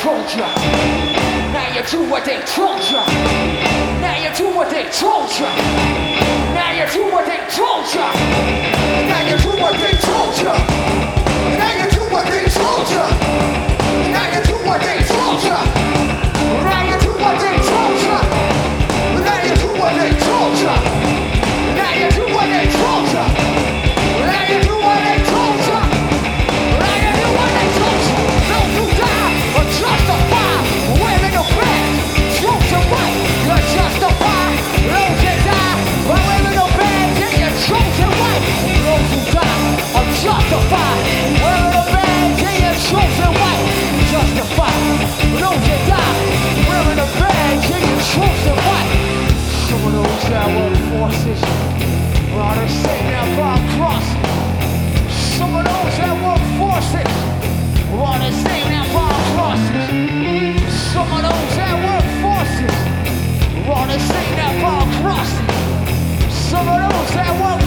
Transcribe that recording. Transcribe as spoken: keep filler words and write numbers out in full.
told ya. Now you do what they told ya. Now you do what they told ya. Now you do what they told ya. Now you do what they told ya. Now you do what they told ya. Now you do what they told ya. Now you do what they told ya. Now you do what they told ya. Now you do what they told ya. Now you do what they told ya. Now you do what they told ya. Don't you die or justify wearing your badge. Truth and right, you're justified. Don't you die by wearing your badge and you're truth and right. Don't you die or justify wearing a badge and you're truth and right. Justified. Don't you die wearing a badge and you're truth and right. Some of those that work forces are the same that by cross. Some of those that work forces are the same that by crosses. Some of those that work forces are the same that by crosses. Some of those that work